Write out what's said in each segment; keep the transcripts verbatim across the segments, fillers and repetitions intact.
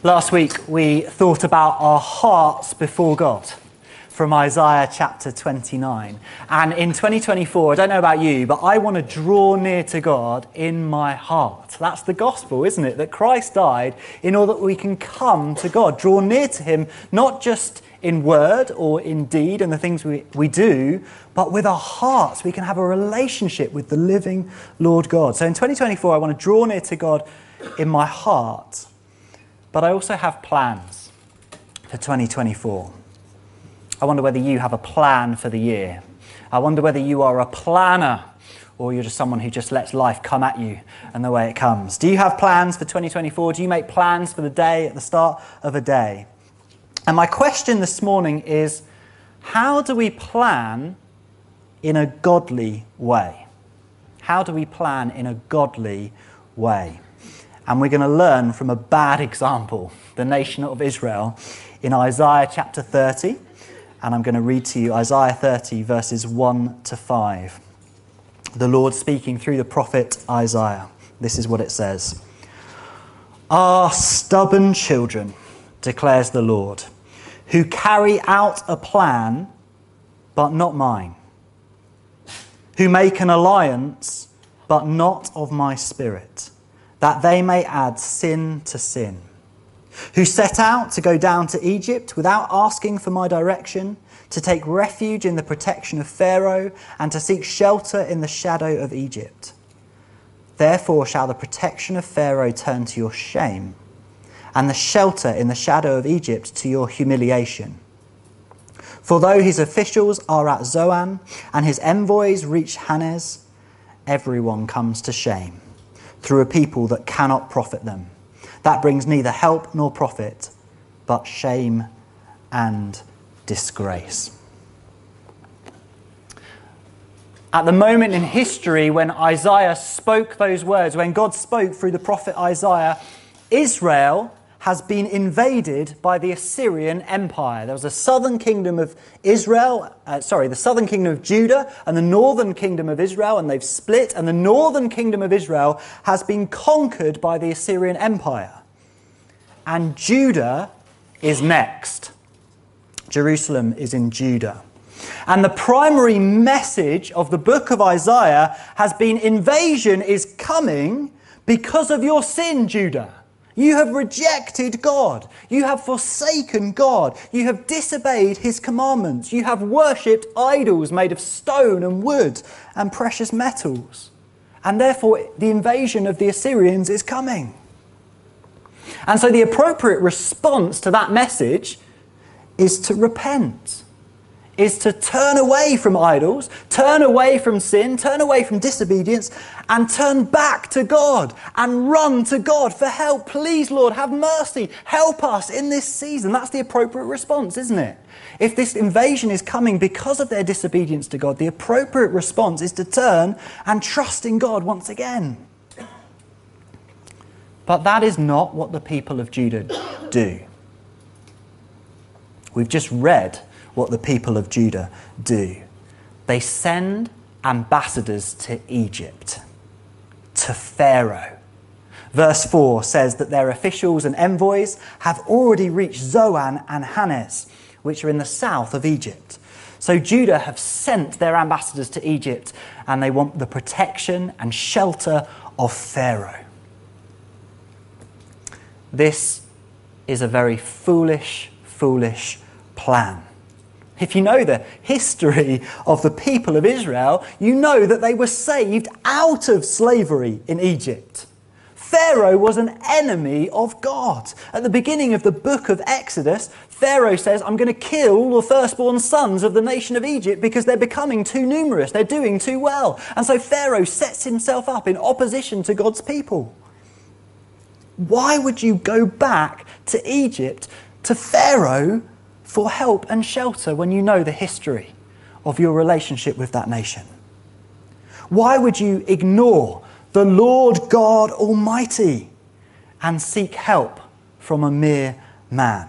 Last week we thought about our hearts before God from Isaiah chapter twenty-nine. And in twenty twenty-four, I don't know about you, but I want to draw near to God in my heart. That's the gospel, isn't it? That Christ died in order that we can come to God, draw near to him, not just in word or in deed and the things we, we do, but with our hearts we can have a relationship with the living Lord God. So in twenty twenty-four, I want to draw near to God in my heart. But I also have plans for twenty twenty-four. I wonder whether you have a plan for the year. I wonder whether you are a planner or you're just someone who just lets life come at you and the way it comes. Do you have plans for twenty twenty-four? Do you make plans for the day at the start of a day? And my question this morning is, how do we plan in a godly way? How do we plan in a godly way? And we're going to learn from a bad example, the nation of Israel, in Isaiah chapter thirty. And I'm going to read to you Isaiah thirty, verses one to five. The Lord speaking through the prophet Isaiah. This is what it says. "Ah, stubborn children, declares the Lord, who carry out a plan, but not mine, who make an alliance, but not of my spirit, that they may add sin to sin, who set out to go down to Egypt without asking for my direction, to take refuge in the protection of Pharaoh, and to seek shelter in the shadow of Egypt. Therefore shall the protection of Pharaoh turn to your shame, and the shelter in the shadow of Egypt to your humiliation. For though his officials are at Zoan, and his envoys reach Hanes, everyone comes to shame through a people that cannot profit them. That brings neither help nor profit, but shame and disgrace." At the moment in history when Isaiah spoke those words, when God spoke through the prophet Isaiah, Israel has been invaded by the Assyrian Empire. There was a southern kingdom of Israel, uh, sorry, the southern kingdom of Judah and the northern kingdom of Israel, and they've split, and the northern kingdom of Israel has been conquered by the Assyrian Empire. And Judah is next. Jerusalem is in Judah. And the primary message of the book of Isaiah has been, invasion is coming because of your sin, Judah. You have rejected God. You have forsaken God. You have disobeyed his commandments. You have worshipped idols made of stone and wood and precious metals. And therefore the invasion of the Assyrians is coming. And so the appropriate response to that message is to repent, is to turn away from idols, turn away from sin, turn away from disobedience, and turn back to God and run to God for help. Please, Lord, have mercy. Help us in this season. That's the appropriate response, isn't it? If this invasion is coming because of their disobedience to God, the appropriate response is to turn and trust in God once again. But that is not what the people of Judah do. We've just read what the people of Judah do. They send ambassadors to Egypt, to Pharaoh. Verse four says that their officials and envoys have already reached Zoan and Hanes, which are in the south of Egypt. So Judah have sent their ambassadors to Egypt, and they want the protection and shelter of Pharaoh. This is a very foolish, foolish plan. If you know the history of the people of Israel, you know that they were saved out of slavery in Egypt. Pharaoh was an enemy of God. At the beginning of the book of Exodus, Pharaoh says, I'm going to kill the firstborn sons of the nation of Egypt because they're becoming too numerous. They're doing too well. And so Pharaoh sets himself up in opposition to God's people. Why would you go back to Egypt, to Pharaoh, for help and shelter when you know the history of your relationship with that nation? Why would you ignore the Lord God Almighty and seek help from a mere man?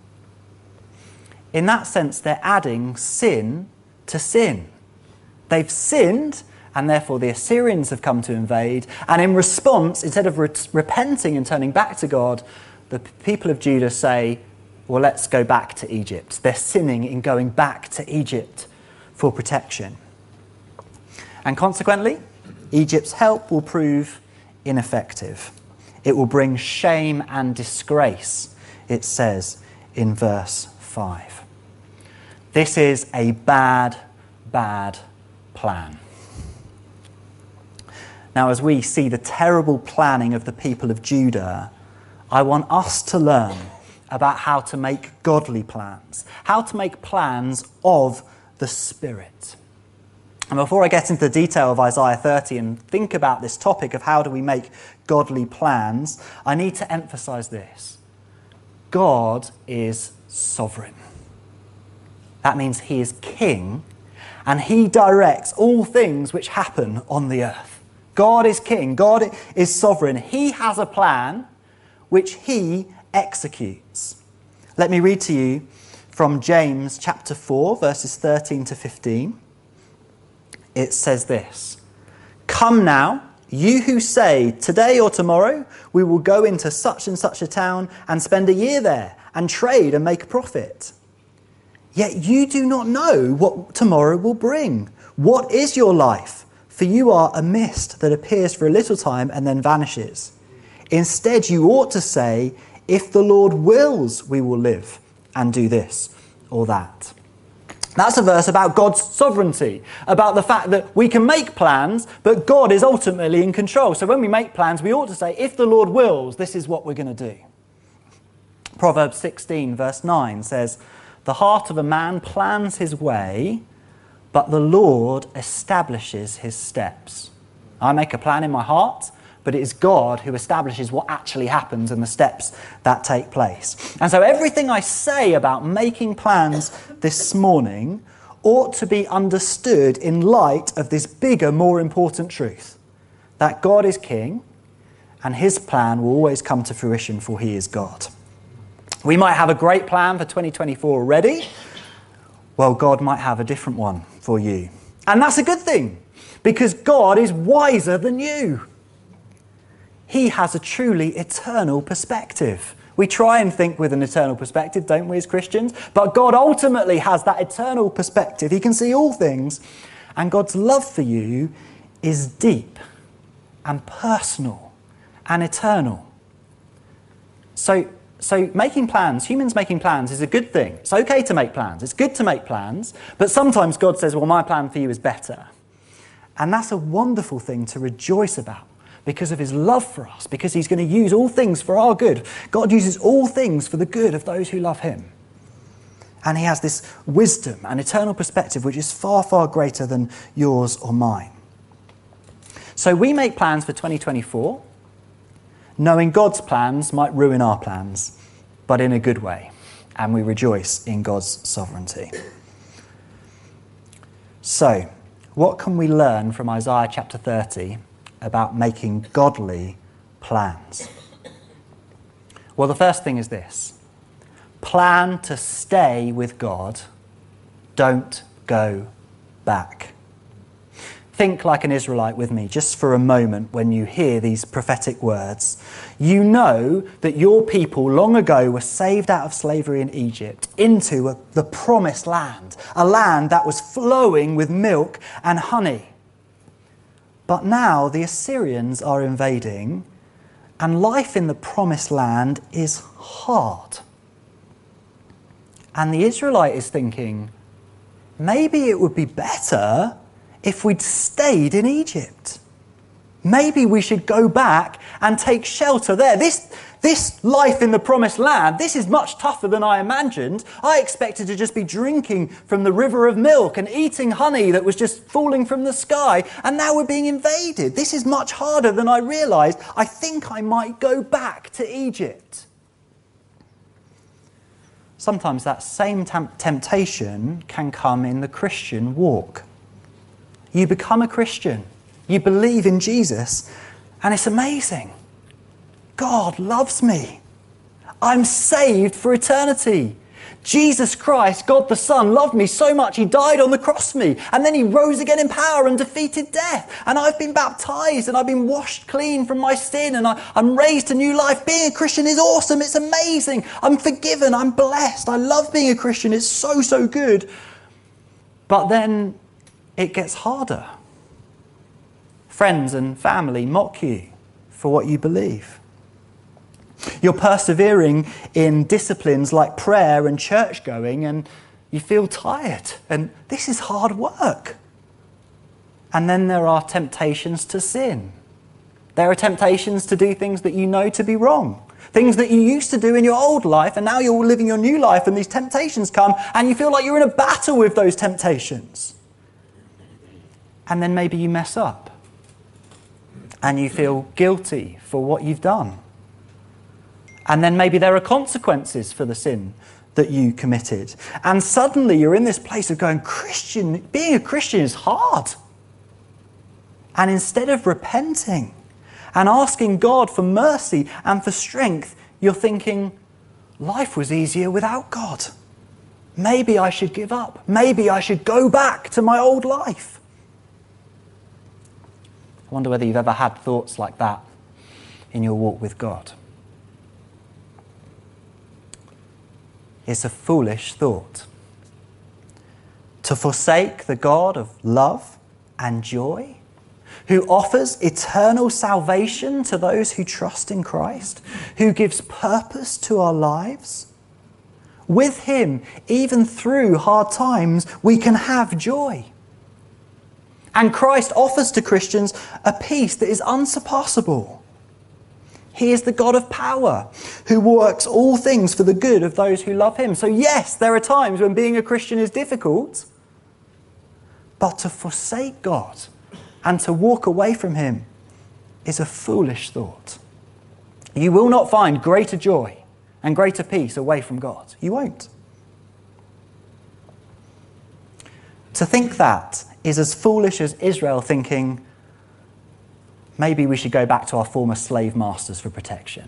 In that sense, they're adding sin to sin. They've sinned, and therefore the Assyrians have come to invade, and in response, instead of re- repenting and turning back to God, the people of Judah say, well, let's go back to Egypt. They're sinning in going back to Egypt for protection. And consequently, Egypt's help will prove ineffective. It will bring shame and disgrace, it says in verse five. This is a bad, bad plan. Now, as we see the terrible planning of the people of Judah, I want us to learn about how to make godly plans, how to make plans of the Spirit. And before I get into the detail of Isaiah thirty and think about this topic of how do we make godly plans, I need to emphasize this. God is sovereign. That means he is king, and he directs all things which happen on the earth. God is king. God is sovereign. He has a plan which he executes. Let me read to you from James chapter four, verses thirteen to fifteen. It says this: "Come now, you who say, today or tomorrow, we will go into such and such a town and spend a year there and trade and make a profit. Yet you do not know what tomorrow will bring. What is your life? For you are a mist that appears for a little time and then vanishes. Instead, you ought to say, if the Lord wills, we will live and do this or that." That's a verse about God's sovereignty, about the fact that we can make plans, but God is ultimately in control. So when we make plans, we ought to say, if the Lord wills, this is what we're going to do. Proverbs sixteen, verse nine says, "The heart of a man plans his way, but the Lord establishes his steps." I make a plan in my heart, but it is God who establishes what actually happens and the steps that take place. And so everything I say about making plans this morning ought to be understood in light of this bigger, more important truth, that God is king and his plan will always come to fruition, for he is God. We might have a great plan for twenty twenty-four already. Well, God might have a different one for you. And that's a good thing, because God is wiser than you. He has a truly eternal perspective. We try and think with an eternal perspective, don't we, as Christians? But God ultimately has that eternal perspective. He can see all things. And God's love for you is deep and personal and eternal. So, so making plans, humans making plans is a good thing. It's okay to make plans. It's good to make plans. But sometimes God says, well, my plan for you is better. And that's a wonderful thing to rejoice about, because of his love for us, because he's going to use all things for our good. God uses all things for the good of those who love him. And he has this wisdom and eternal perspective which is far, far greater than yours or mine. So we make plans for twenty twenty-four, knowing God's plans might ruin our plans, but in a good way. And we rejoice in God's sovereignty. So, what can we learn from Isaiah chapter thirty about making godly plans? Well, the first thing is this: plan to stay with God, don't go back. Think like an Israelite with me just for a moment when you hear these prophetic words. You know that your people long ago were saved out of slavery in Egypt into a, the promised land, a land that was flowing with milk and honey. But now the Assyrians are invading, and life in the promised land is hard. And the Israelite is thinking, maybe it would be better if we'd stayed in Egypt. Maybe we should go back and take shelter there. This, this life in the promised land, this is much tougher than I imagined. I expected to just be drinking from the river of milk and eating honey that was just falling from the sky. And now we're being invaded. This is much harder than I realized. I think I might go back to Egypt. Sometimes that same temp- temptation can come in the Christian walk. You become a Christian. You believe in Jesus, and it's amazing. God loves me. I'm saved for eternity. Jesus Christ, God the Son, loved me so much he died on the cross for me, and then he rose again in power and defeated death. And I've been baptized and I've been washed clean from my sin, and I, I'm raised to new life. Being a Christian is awesome. It's amazing. I'm forgiven. I'm blessed. I love being a Christian. It's so, so good. But then it gets harder. Friends and family mock you for what you believe. You're persevering in disciplines like prayer and church going, and you feel tired, and this is hard work. And then there are temptations to sin. There are temptations to do things that you know to be wrong. Things that you used to do in your old life, and now you're living your new life, and these temptations come, and you feel like you're in a battle with those temptations. And then maybe you mess up, and you feel guilty for what you've done. And then maybe there are consequences for the sin that you committed. And suddenly you're in this place of going, Christian, being a Christian is hard. And instead of repenting and asking God for mercy and for strength, you're thinking, life was easier without God. Maybe I should give up. Maybe I should go back to my old life. I wonder whether you've ever had thoughts like that in your walk with God. It's a foolish thought. To forsake the God of love and joy, who offers eternal salvation to those who trust in Christ, who gives purpose to our lives. With him, even through hard times, we can have joy. And Christ offers to Christians a peace that is unsurpassable. He is the God of power, who works all things for the good of those who love him. So yes, there are times when being a Christian is difficult, but to forsake God and to walk away from him is a foolish thought. You will not find greater joy and greater peace away from God. You won't. To think that is as foolish as Israel thinking, maybe we should go back to our former slave masters for protection.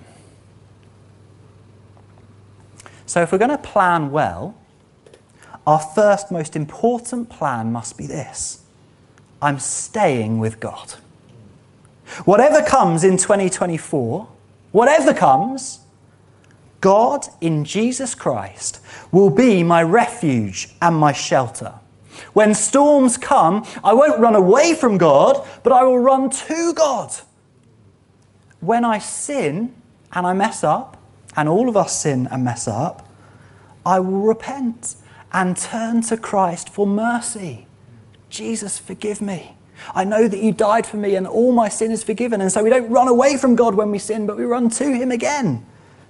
So if we're going to plan well, our first most important plan must be this. I'm staying with God. Whatever comes in twenty twenty-four, whatever comes, God in Jesus Christ will be my refuge and my shelter. When storms come, I won't run away from God, but I will run to God. When I sin and I mess up, and all of us sin and mess up, I will repent and turn to Christ for mercy. Jesus, forgive me. I know that you died for me and all my sin is forgiven. And so we don't run away from God when we sin, but we run to him again.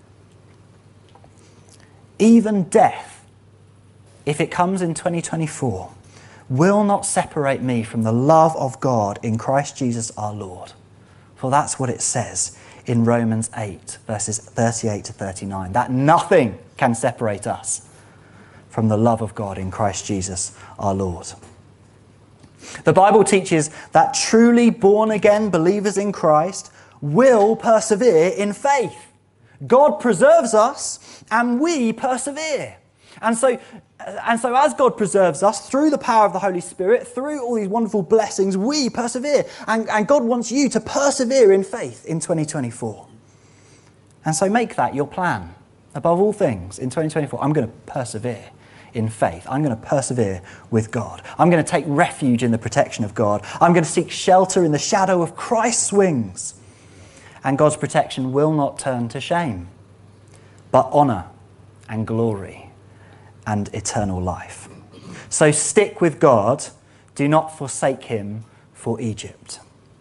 Even death, if it comes in twenty twenty-four, will not separate me from the love of God in Christ Jesus our Lord. For that's what it says in Romans eight, verses thirty-eight to thirty-nine, that nothing can separate us from the love of God in Christ Jesus our Lord. The Bible teaches that truly born-again believers in Christ will persevere in faith. God preserves us and we persevere. And so, and so as God preserves us through the power of the Holy Spirit, through all these wonderful blessings, we persevere. And, and God wants you to persevere in faith in twenty twenty-four. And so make that your plan. Above all things, in twenty twenty-four, I'm going to persevere in faith. I'm going to persevere with God. I'm going to take refuge in the protection of God. I'm going to seek shelter in the shadow of Christ's wings. And God's protection will not turn to shame, but honour and glory and eternal life. So stick with God. Do not forsake him for Egypt.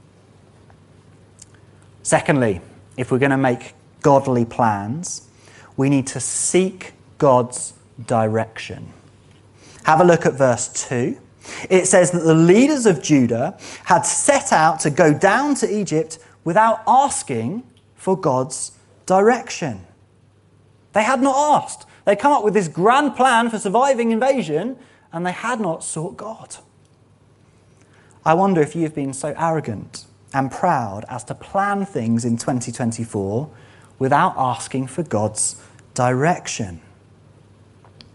Secondly, if we're going to make godly plans, we need to seek God's direction. Have a look at verse two. It says that the leaders of Judah had set out to go down to Egypt without asking for God's direction. They had not asked. They come up with this grand plan for surviving invasion, and they had not sought God. I wonder if you've been so arrogant and proud as to plan things in twenty twenty-four without asking for God's direction.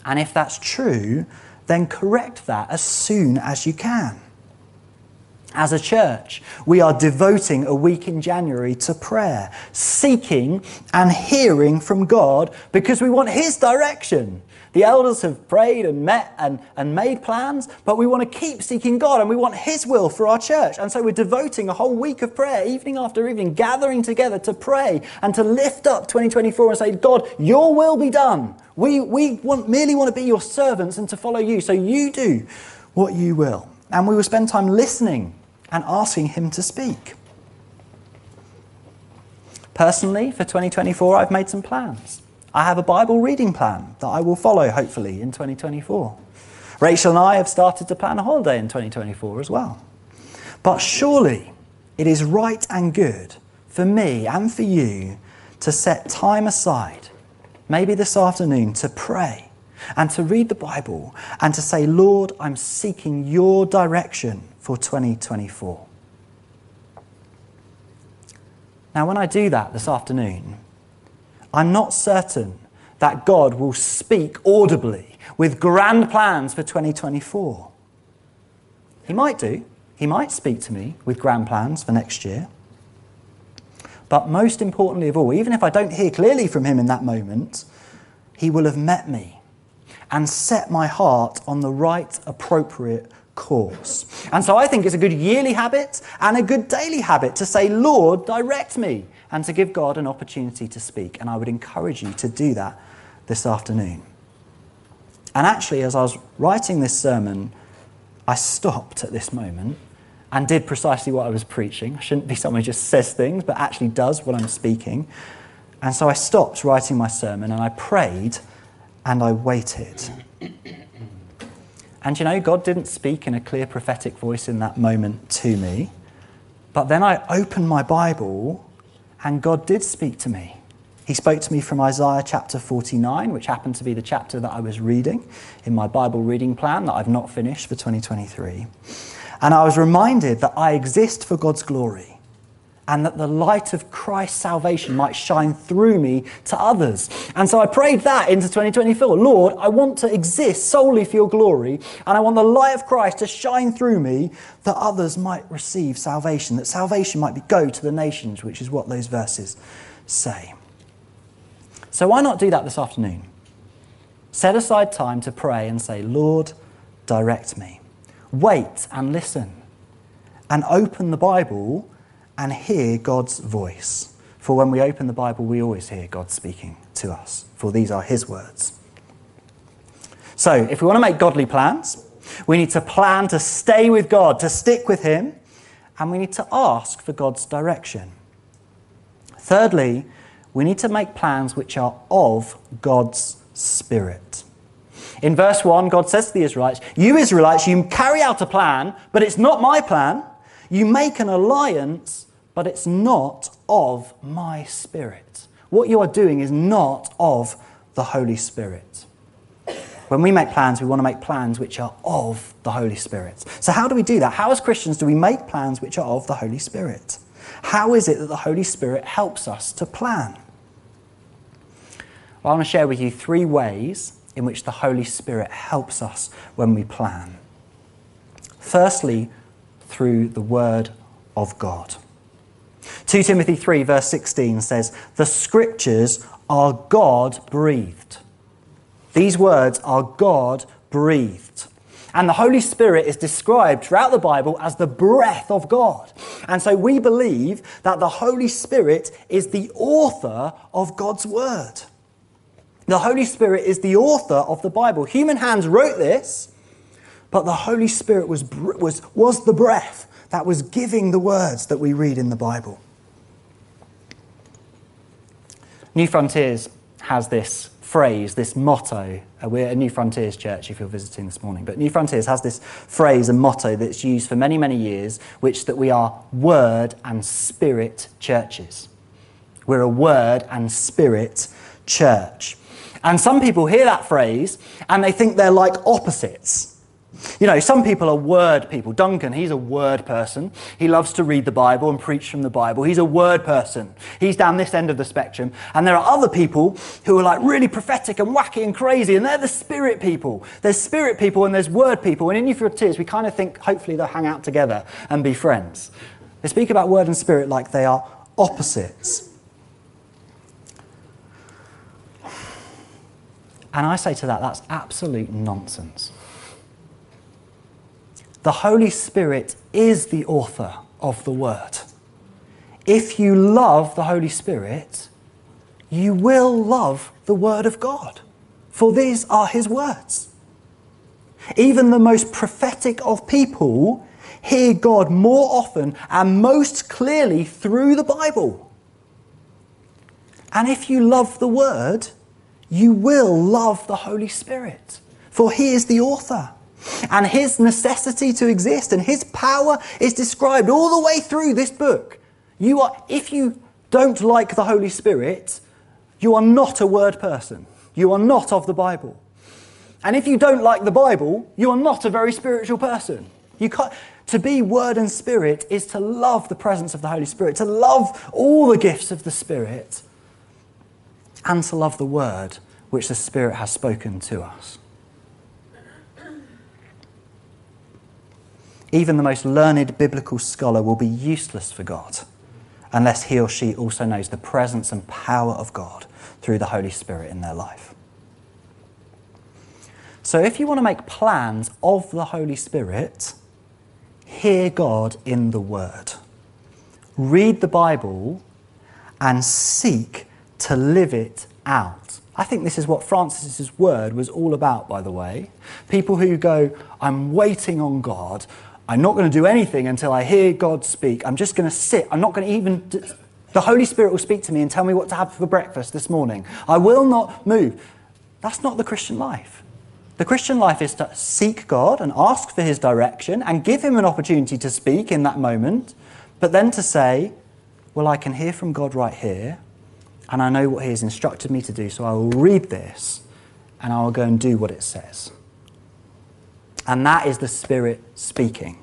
And if that's true, then correct that as soon as you can. As a church, we are devoting a week in January to prayer, seeking and hearing from God because we want his direction. The elders have prayed and met and, and made plans, but we want to keep seeking God and we want his will for our church. And so we're devoting a whole week of prayer, evening after evening, gathering together to pray and to lift up twenty twenty-four and say, God, your will be done. We, we want, merely want to be your servants and to follow you. So you do what you will. And we will spend time listening and asking him to speak. Personally, for twenty twenty-four, I've made some plans. I have a Bible reading plan that I will follow, hopefully, in twenty twenty-four. Rachel and I have started to plan a holiday in twenty twenty-four as well. But surely it is right and good for me and for you to set time aside, maybe this afternoon, to pray and to read the Bible and to say, Lord, I'm seeking your direction for twenty twenty-four. Now, when I do that this afternoon, I'm not certain that God will speak audibly with grand plans for twenty twenty-four. He might do. He might speak to me with grand plans for next year. But most importantly of all, even if I don't hear clearly from him in that moment, he will have met me and set my heart on the right, appropriate course. And so I think it's a good yearly habit and a good daily habit to say, Lord, direct me, and to give God an opportunity to speak. And I would encourage you to do that this afternoon. And actually, as I was writing this sermon, I stopped at this moment and did precisely what I was preaching. I shouldn't be someone who just says things, but actually does what I'm speaking. And so I stopped writing my sermon and I prayed and I waited. And you know, God didn't speak in a clear prophetic voice in that moment to me. But then I opened my Bible and God did speak to me. He spoke to me from Isaiah chapter forty-nine, which happened to be the chapter that I was reading in my Bible reading plan that I've not finished for twenty twenty-three. And I was reminded that I exist for God's glory and that the light of Christ's salvation might shine through me to others. And so I prayed that into twenty twenty-four. Lord, I want to exist solely for your glory, and I want the light of Christ to shine through me that others might receive salvation, that salvation might be go to the nations, which is what those verses say. So why not do that this afternoon? Set aside time to pray and say, Lord, direct me. Wait and listen. And open the Bible and hear God's voice. For when we open the Bible, we always hear God speaking to us, for these are his words. So, if we want to make godly plans, we need to plan to stay with God, to stick with him, and we need to ask for God's direction. Thirdly, we need to make plans which are of God's Spirit. In verse one, God says to the Israelites, you Israelites, you carry out a plan, but it's not my plan. You make an alliance, but it's not of my Spirit. What you are doing is not of the Holy Spirit. When we make plans, we want to make plans which are of the Holy Spirit. So how do we do that? How as Christians do we make plans which are of the Holy Spirit? How is it that the Holy Spirit helps us to plan? Well, I want to share with you three ways in which the Holy Spirit helps us when we plan. Firstly, through the Word of God. Second Timothy three verse sixteen says, the Scriptures are God-breathed. These words are God-breathed. And the Holy Spirit is described throughout the Bible as the breath of God. And so we believe that the Holy Spirit is the author of God's Word. The Holy Spirit is the author of the Bible. Human hands wrote this, but the Holy Spirit was, was, was the breath that was giving the words that we read in the Bible. New Frontiers has this phrase, this motto. Uh, we're a New Frontiers church if you're visiting this morning, but New Frontiers has this phrase and motto that's used for many, many years, which that we are Word and Spirit churches. We're a Word and Spirit church. And some people hear that phrase and they think they're like opposites. You know, some people are word people. Duncan, he's a word person. He loves to read the Bible and preach from the Bible. He's a word person. He's down this end of the spectrum. And there are other people who are like really prophetic and wacky and crazy, and they're the spirit people. There's spirit people and there's word people. And in Youth for Your Tears, we kind of think hopefully they'll hang out together and be friends. They speak about word and spirit like they are opposites. And I say to that, that's absolute nonsense. The Holy Spirit is the author of the Word. If you love the Holy Spirit, you will love the Word of God, for these are His words. Even the most prophetic of people hear God more often and most clearly through the Bible. And if you love the Word, you will love the Holy Spirit, for He is the author. And His necessity to exist and His power is described all the way through this book. You are, if you don't like the Holy Spirit, you are not a word person. You are not of the Bible. And if you don't like the Bible, you are not a very spiritual person. You can't, to be word and spirit is to love the presence of the Holy Spirit, to love all the gifts of the Spirit, and to love the word which the Spirit has spoken to us. Even the most learned biblical scholar will be useless for God unless he or she also knows the presence and power of God through the Holy Spirit in their life. So if you want to make plans of the Holy Spirit, hear God in the Word. Read the Bible and seek to live it out. I think this is what Francis's word was all about, by the way. People who go, I'm waiting on God. I'm not going to do anything until I hear God speak. I'm just going to sit. I'm not going to even... D- the Holy Spirit will speak to me and tell me what to have for breakfast this morning. I will not move. That's not the Christian life. The Christian life is to seek God and ask for His direction and give Him an opportunity to speak in that moment, but then to say, well, I can hear from God right here, and I know what He has instructed me to do, so I will read this and I will go and do what it says. And that is the Spirit speaking.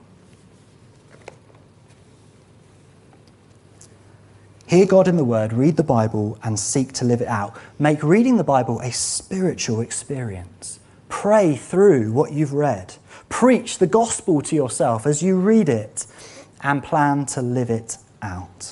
Hear God in the Word, read the Bible, and seek to live it out. Make reading the Bible a spiritual experience. Pray through what you've read. Preach the gospel to yourself as you read it, and plan to live it out.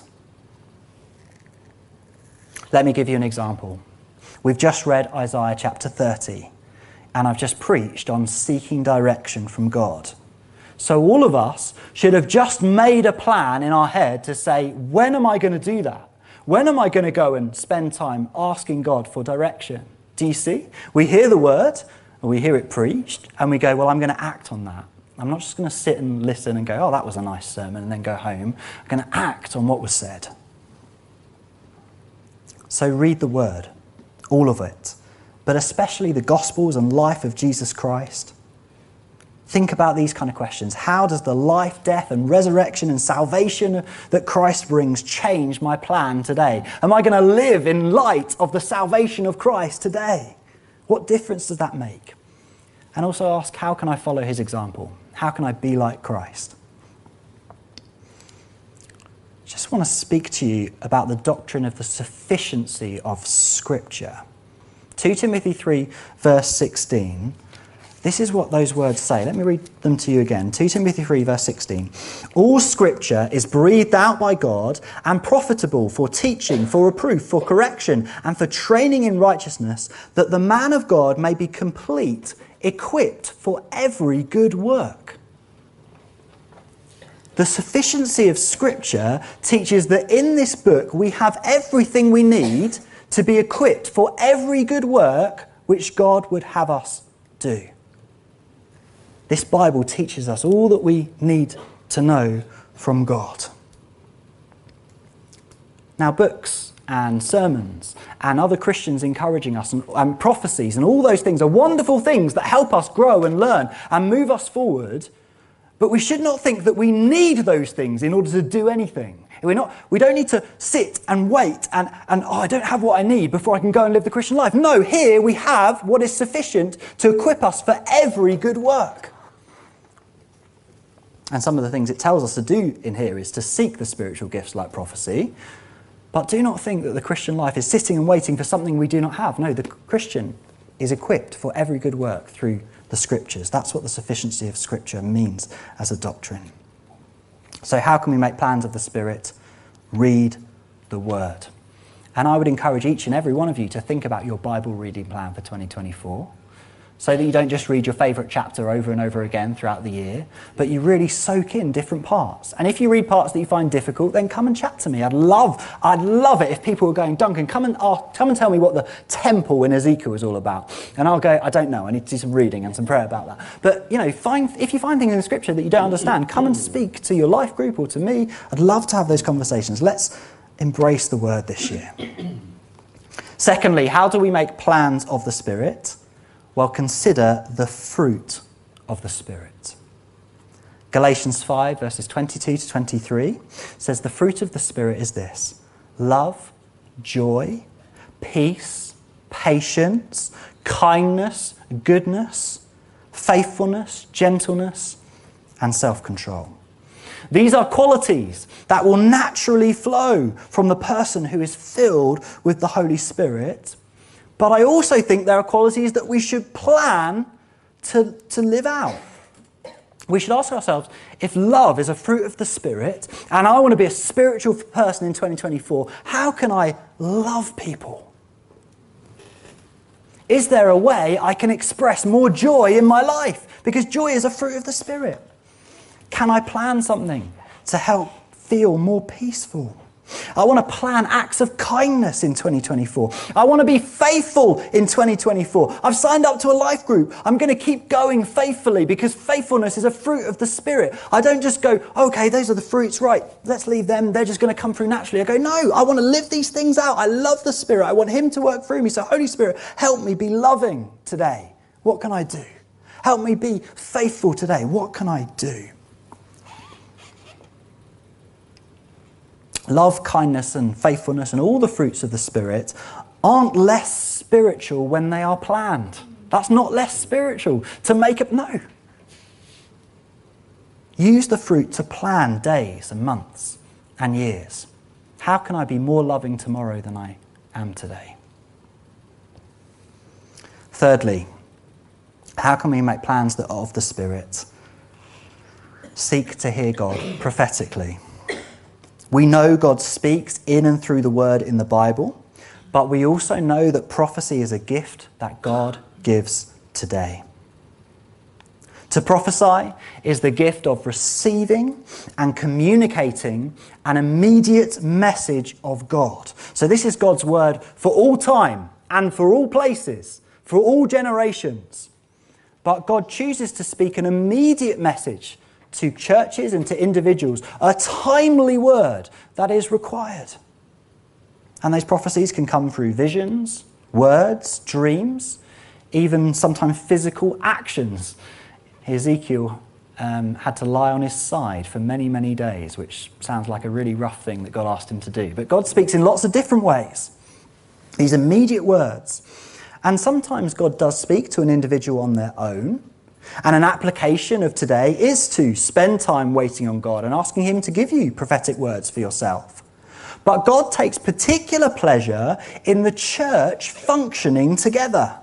Let me give you an example. We've just read Isaiah chapter thirty. And I've just preached on seeking direction from God. So all of us should have just made a plan in our head to say, when am I going to do that? When am I going to go and spend time asking God for direction? Do you see? We hear the word, and we hear it preached, and we go, well, I'm going to act on that. I'm not just going to sit and listen and go, oh, that was a nice sermon, and then go home. I'm going to act on what was said. So read the word, all of it, but especially the Gospels and life of Jesus Christ. Think about these kind of questions. How does the life, death, and resurrection and salvation that Christ brings change my plan today? Am I going to live in light of the salvation of Christ today? What difference does that make? And also ask, how can I follow His example? How can I be like Christ? I just want to speak to you about the doctrine of the sufficiency of Scripture. Second Timothy three, verse sixteen. This is what those words say. Let me read them to you again. Second Timothy three, verse sixteen. All Scripture is breathed out by God and profitable for teaching, for reproof, for correction, and for training in righteousness, that the man of God may be complete, equipped for every good work. The sufficiency of Scripture teaches that in this book we have everything we need to be equipped for every good work which God would have us do. This Bible teaches us all that we need to know from God. Now, books and sermons and other Christians encouraging us and, and prophecies and all those things are wonderful things that help us grow and learn and move us forward. But we should not think that we need those things in order to do anything. We're not, we don't need to sit and wait and, and, oh, I don't have what I need before I can go and live the Christian life. No, here we have what is sufficient to equip us for every good work. And some of the things it tells us to do in here is to seek the spiritual gifts like prophecy. But do not think that the Christian life is sitting and waiting for something we do not have. No, the Christian is equipped for every good work through the Scriptures. That's what the sufficiency of Scripture means as a doctrine. So how can we make plans of the Spirit? Read the Word. And I would encourage each and every one of you to think about your Bible reading plan for twenty twenty-four. So that you don't just read your favourite chapter over and over again throughout the year, but you really soak in different parts. And if you read parts that you find difficult, then come and chat to me. I'd love, I'd love it if people were going, Duncan, come and uh, come and tell me what the temple in Ezekiel is all about. And I'll go, I don't know. I need to do some reading and some prayer about that. But you know, find if you find things in the Scripture that you don't understand, come and speak to your life group or to me. I'd love to have those conversations. Let's embrace the Word this year. Secondly, how do we make plans of the Spirit? Well, consider the fruit of the Spirit. Galatians five, verses twenty-two to twenty-three says the fruit of the Spirit is this: love, joy, peace, patience, kindness, goodness, faithfulness, gentleness, and self-control. These are qualities that will naturally flow from the person who is filled with the Holy Spirit. But I also think there are qualities that we should plan to, to live out. We should ask ourselves, if love is a fruit of the Spirit, and I want to be a spiritual person in twenty twenty-four, how can I love people? Is there a way I can express more joy in my life? Because joy is a fruit of the Spirit. Can I plan something to help feel more peaceful? I want to plan acts of kindness in twenty twenty-four. I want to be faithful in twenty twenty-four. I've signed up to a life group. I'm going to keep going faithfully because faithfulness is a fruit of the Spirit. I don't just go, okay, those are the fruits, right, let's leave them. They're just going to come through naturally. I go, no, I want to live these things out. I love the Spirit. I want Him to work through me. So Holy Spirit, help me be loving today. What can I do? Help me be faithful today. What can I do? Love, kindness, and faithfulness, and all the fruits of the Spirit aren't less spiritual when they are planned. That's not less spiritual. To make up, no. Use the fruit to plan days and months and years. How can I be more loving tomorrow than I am today? Thirdly, how can we make plans that are of the Spirit? Seek to hear God prophetically. We know God speaks in and through the Word in the Bible, but we also know that prophecy is a gift that God gives today. To prophesy is the gift of receiving and communicating an immediate message of God. So this is God's word for all time and for all places, for all generations. But God chooses to speak an immediate message to churches and to individuals, a timely word that is required. And those prophecies can come through visions, words, dreams, even sometimes physical actions. Ezekiel um, had to lie on his side for many, many days, which sounds like a really rough thing that God asked him to do. But God speaks in lots of different ways. These immediate words. And sometimes God does speak to an individual on their own. And an application of today is to spend time waiting on God and asking Him to give you prophetic words for yourself. But God takes particular pleasure in the church functioning together.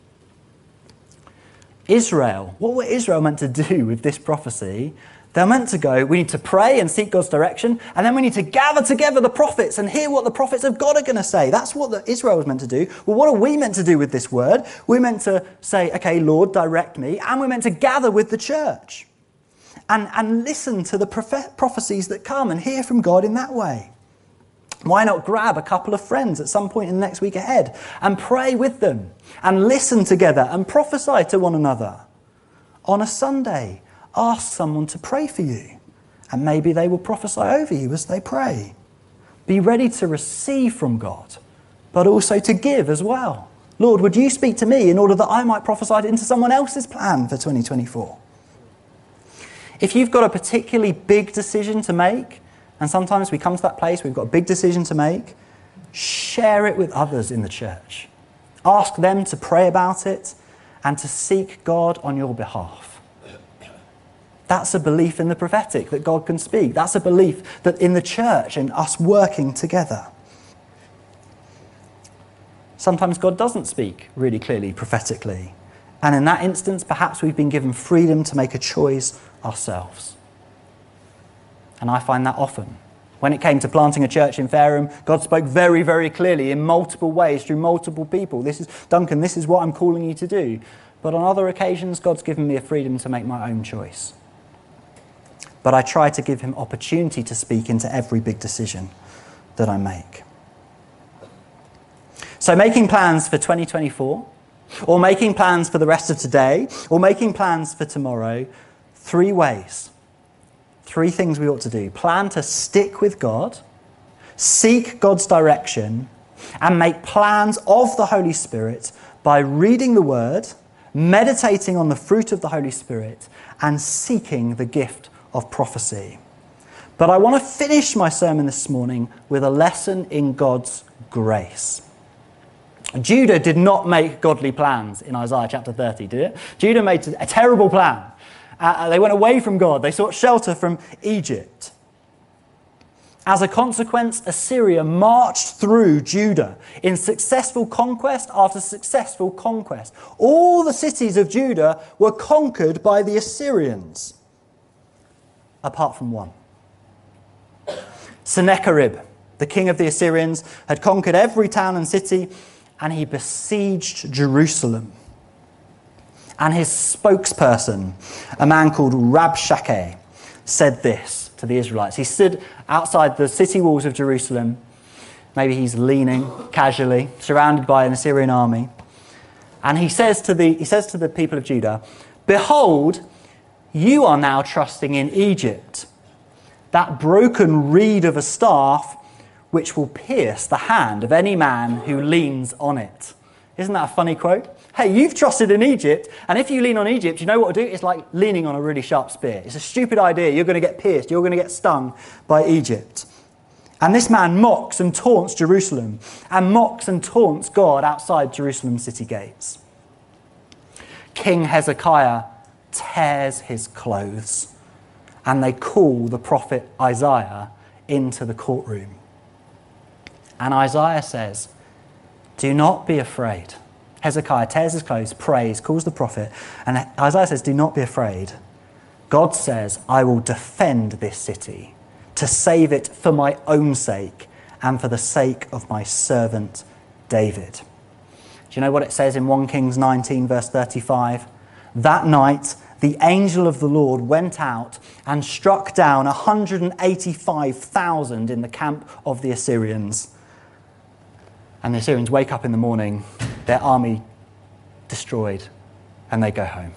Israel, what were Israel meant to do with this prophecy? They're meant to go, we need to pray and seek God's direction, and then we need to gather together the prophets and hear what the prophets of God are going to say. That's what the Israel was meant to do. Well, what are we meant to do with this word? We're meant to say, okay, Lord, direct me, and we're meant to gather with the church and, and listen to the prophet- prophecies that come and hear from God in that way. Why not grab a couple of friends at some point in the next week ahead and pray with them and listen together and prophesy to one another? On a Sunday, ask someone to pray for you, and maybe they will prophesy over you as they pray. Be ready to receive from God, but also to give as well. Lord, would you speak to me in order that I might prophesy into someone else's plan for twenty twenty-four? If you've got a particularly big decision to make, and sometimes we come to that place, we've got a big decision to make, share it with others in the church. Ask them to pray about it and to seek God on your behalf. That's a belief in the prophetic, that God can speak. That's a belief that in the church and us working together. Sometimes God doesn't speak really clearly, prophetically. And in that instance, perhaps we've been given freedom to make a choice ourselves. And I find that often. When it came to planting a church in Fareham, God spoke very, very clearly in multiple ways through multiple people. This is, Duncan, this is what I'm calling you to do. But on other occasions, God's given me a freedom to make my own choice. But I try to give him opportunity to speak into every big decision that I make. So making plans for twenty twenty-four, or making plans for the rest of today, or making plans for tomorrow, three ways. Three things we ought to do. Plan to stick with God, seek God's direction, and make plans of the Holy Spirit by reading the Word, meditating on the fruit of the Holy Spirit, and seeking the gift of prophecy. But I want to finish my sermon this morning with a lesson in God's grace. Judah did not make godly plans in Isaiah chapter thirty, did it? Judah made a terrible plan. Uh, they went away from God. They sought shelter from Egypt. As a consequence, Assyria marched through Judah in successful conquest after successful conquest. All the cities of Judah were conquered by the Assyrians, apart from one. Sennacherib, the king of the Assyrians, had conquered every town and city, and he besieged Jerusalem. And his spokesperson, a man called Rabshakeh, said this to the Israelites. He stood outside the city walls of Jerusalem. Maybe he's leaning casually, surrounded by an Assyrian army. And he says to the, he says to the people of Judah, "Behold, you are now trusting in Egypt, that broken reed of a staff which will pierce the hand of any man who leans on it." Isn't that a funny quote? Hey, you've trusted in Egypt, and if you lean on Egypt, you know what to do? It's like leaning on a really sharp spear. It's a stupid idea. You're going to get pierced. You're going to get stung by Egypt. And this man mocks and taunts Jerusalem, and mocks and taunts God outside Jerusalem city gates. King Hezekiah tears his clothes, and they call the prophet Isaiah into the courtroom. And Isaiah says, "Do not be afraid." Hezekiah tears his clothes, prays, calls the prophet, and Isaiah says, "Do not be afraid. God says, I will defend this city to save it for my own sake and for the sake of my servant David." Do you know what it says in First Kings nineteen, verse thirty-five? "That night, the angel of the Lord went out and struck down one hundred eighty-five thousand in the camp of the Assyrians." And the Assyrians wake up in the morning, their army destroyed, and they go home.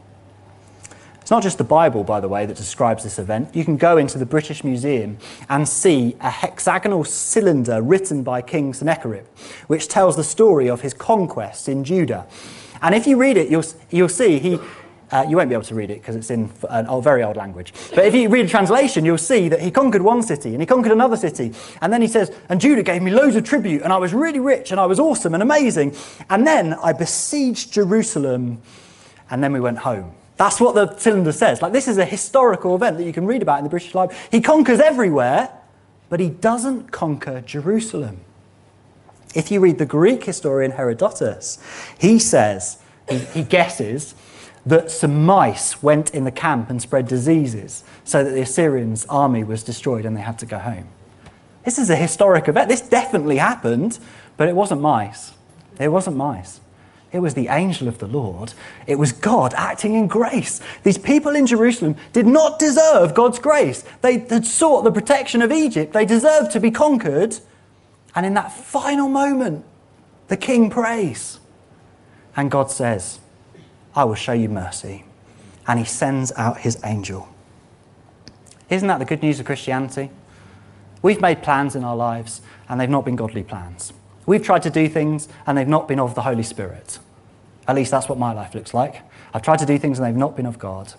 It's not just the Bible, by the way, that describes this event. You can go into the British Museum and see a hexagonal cylinder written by King Sennacherib, which tells the story of his conquests in Judah. And if you read it, you'll, you'll see he... Uh, you won't be able to read it because it's in an old, very old language. But if you read a translation, you'll see that he conquered one city and he conquered another city. And then he says, "And Judah gave me loads of tribute and I was really rich and I was awesome and amazing. And then I besieged Jerusalem and then we went home." That's what the cylinder says. Like, this is a historical event that you can read about in the British Library. He conquers everywhere, but he doesn't conquer Jerusalem. If you read the Greek historian Herodotus, he says, he, he guesses, that some mice went in the camp and spread diseases so that the Assyrians' army was destroyed and they had to go home. This is a historic event. This definitely happened, but it wasn't mice. It wasn't mice. It was the angel of the Lord. It was God acting in grace. These people in Jerusalem did not deserve God's grace. They had sought the protection of Egypt. They deserved to be conquered. And in that final moment, the king prays. And God says, "I will show you mercy." And he sends out his angel. Isn't that the good news of Christianity? We've made plans in our lives and they've not been godly plans. We've tried to do things and they've not been of the Holy Spirit. At least that's what my life looks like. I've tried to do things and they've not been of God.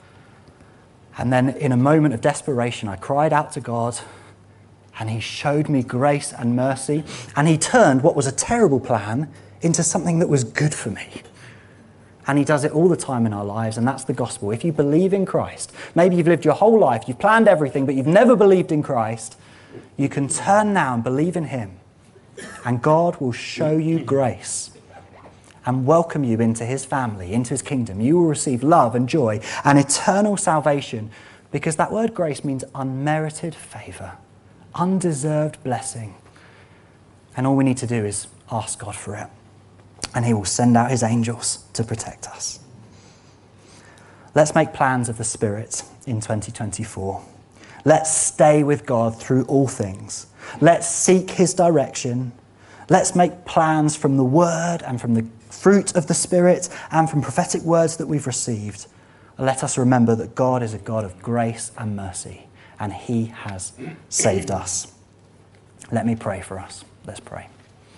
And then in a moment of desperation, I cried out to God and he showed me grace and mercy, and he turned what was a terrible plan into something that was good for me. And he does it all the time in our lives, and that's the gospel. If you believe in Christ, maybe you've lived your whole life, you've planned everything, but you've never believed in Christ, you can turn now and believe in him, and God will show you grace and welcome you into his family, into his kingdom. You will receive love and joy and eternal salvation, because that word grace means unmerited favour, undeserved blessing. And all we need to do is ask God for it, and he will send out his angels to protect us. Let's make plans of the Spirit in twenty twenty-four. Let's stay with God through all things. Let's seek his direction. Let's make plans from the word and from the fruit of the Spirit and from prophetic words that we've received. Let us remember that God is a God of grace and mercy, and he has saved us. Let me pray for us. Let's pray.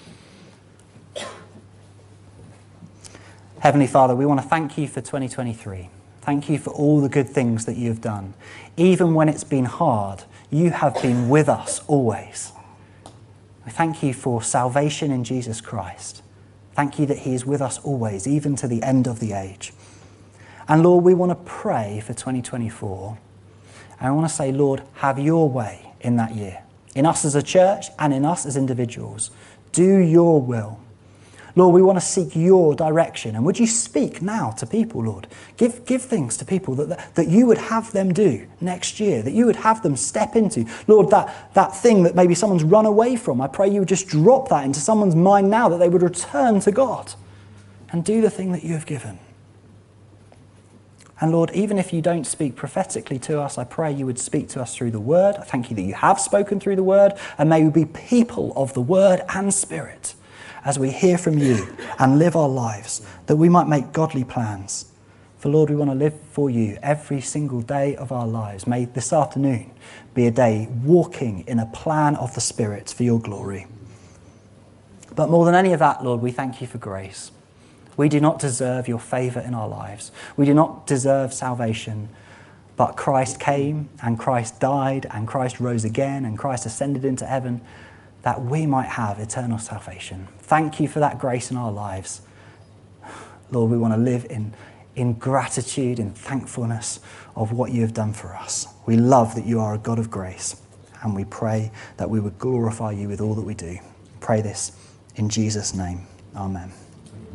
Heavenly Father, we want to thank you for twenty twenty-three. Thank you for all the good things that you have done. Even when it's been hard, you have been with us always. I thank you for salvation in Jesus Christ. Thank you that he is with us always, even to the end of the age. And Lord, we want to pray for twenty twenty-four. And I want to say, Lord, have your way in that year. In us as a church and in us as individuals. Do your will. Lord, we want to seek your direction. And would you speak now to people, Lord? Give, give things to people that, that, that you would have them do next year, that you would have them step into. Lord, that, that thing that maybe someone's run away from, I pray you would just drop that into someone's mind now, that they would return to God and do the thing that you have given. And Lord, even if you don't speak prophetically to us, I pray you would speak to us through the word. I thank you that you have spoken through the word, and may we be people of the word and Spirit as we hear from you and live our lives, that we might make godly plans. For Lord, we want to live for you every single day of our lives. May this afternoon be a day walking in a plan of the Spirit for your glory. But more than any of that, Lord, we thank you for grace. We do not deserve your favour in our lives. We do not deserve salvation. But Christ came, and Christ died, and Christ rose again, and Christ ascended into heaven, that we might have eternal salvation. Thank you for that grace in our lives. Lord, we want to live in, in gratitude and thankfulness of what you have done for us. We love that you are a God of grace, and we pray that we would glorify you with all that we do. Pray this in Jesus' name. Amen.